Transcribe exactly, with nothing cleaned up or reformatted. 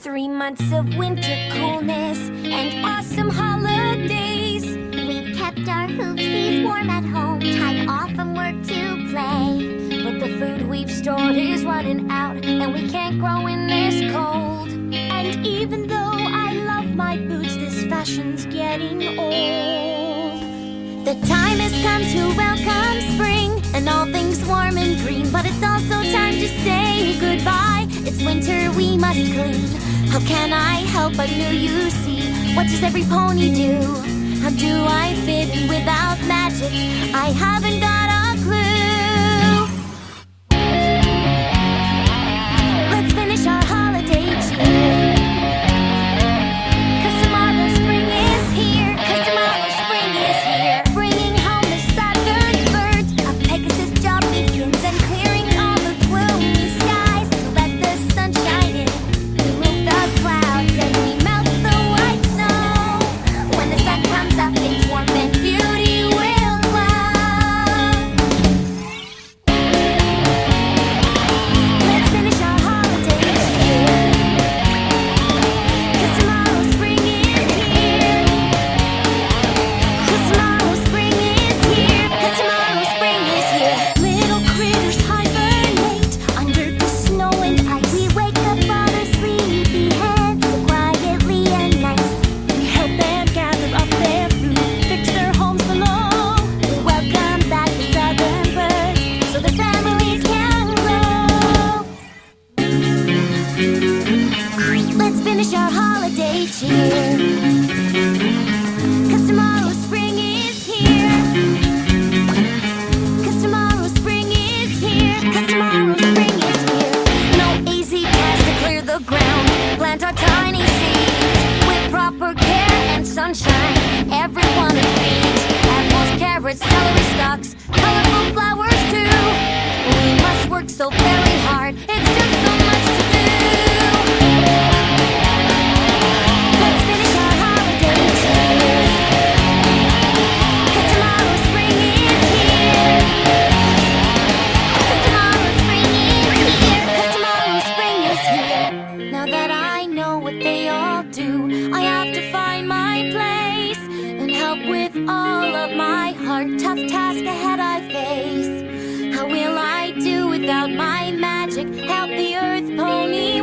Three months of winter coolness and awesome holidays. We've kept our hoopsies warm at home, time off from work to play. But the food we've stored is running out, and we can't grow in this cold. And even though I love my boots, this fashion's getting old. The time has come to welcome spring and all things warm and green, but it's also time to say goodbye. It's winter, we must clean. How can I help but knew you see? What does every pony do? How do I fit in without magic? I haven't got a clue. Let's finish our holiday cheer. Cause tomorrow spring is here. Cause tomorrow spring is here. Bringing home the southern birds. A Pegasus job begins and clearing all the gloomy skies to let the sun shine in. We move the clouds and we melt the white snow. When the sun comes up, it's warm and beauty will glow. Let's finish our holiday cheer. Cause tomorrow spring is here. Cause tomorrow spring is here. Cause tomorrow spring is here. Little critters hibernate under the snow and ice. We wake up all our sleepy heads quietly and nice. We help them gather up their food, fix their homes below. We welcome back the southern birds so their families can grow. Let's finish our holiday cheer. Cause tomorrow spring is here. Cause tomorrow spring is here. Cause tomorrow spring is here. No easy task to clear the ground. Plant our tiny seeds with proper care and sunshine. Everyone feeds apples, carrots, celery stalks, colorful flowers too. We must work so very hard. It's just so much to do. Let's finish our holiday cheer. Cause tomorrow spring is here. Cause tomorrow spring is here. Cause tomorrow spring is here. Now that I know what they all do, I have to find my place and help with all of my heart. Tough task ahead I face. How will I do without my magic? Help the earth pony